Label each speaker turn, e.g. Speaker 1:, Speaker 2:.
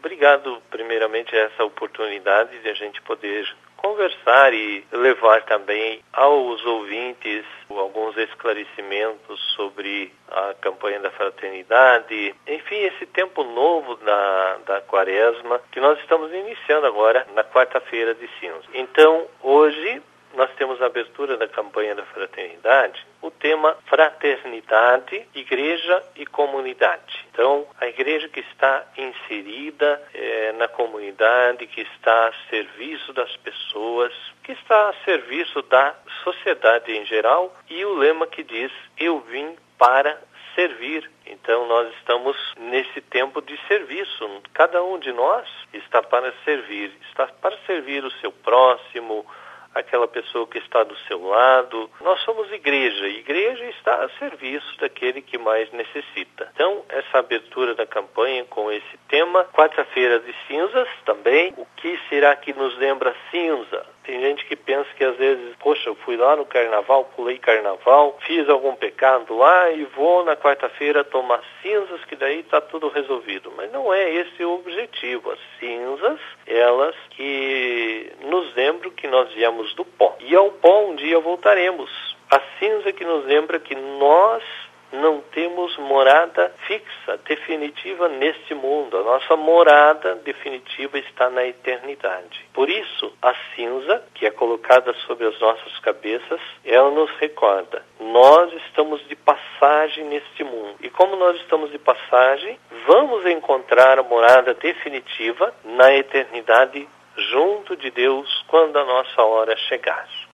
Speaker 1: Obrigado, primeiramente, a essa oportunidade de a gente poder conversar e levar também aos ouvintes alguns esclarecimentos sobre a campanha da fraternidade. Enfim, esse tempo novo da Quaresma, que nós estamos iniciando agora na quarta-feira de cinzas. Então, hoje nós temos a abertura da campanha da fraternidade, o tema fraternidade, igreja e comunidade. Então, a igreja que está inserida na comunidade, que está a serviço das pessoas, que está a serviço da sociedade em geral, e o lema que diz, eu vim para servir. Então, nós estamos nesse tempo de serviço. Cada um de nós está para servir o seu próximo, aquela pessoa que está do seu lado. Nós somos igreja. Igreja está a serviço daquele que mais necessita. Então, essa abertura da campanha com esse tema, quarta-feira de cinzas também. O que será que nos lembra cinza? Tem gente que pensa que às vezes, poxa, eu fui lá no carnaval, pulei carnaval, fiz algum pecado lá e vou na quarta-feira tomar cinzas, que daí está tudo resolvido. Mas não é esse o objetivo. As cinzas, elas que nos lembram que nós viemos do pó. E ao pó um dia voltaremos. A cinza que nos lembra que nós não temos morada fixa, definitiva neste mundo. A nossa morada definitiva está na eternidade. Por isso, a cinza, que é colocada sobre as nossas cabeças, ela nos recorda. Nós estamos de passagem neste mundo. E como nós estamos de passagem, vamos encontrar a morada definitiva na eternidade junto de Deus quando a nossa hora chegar.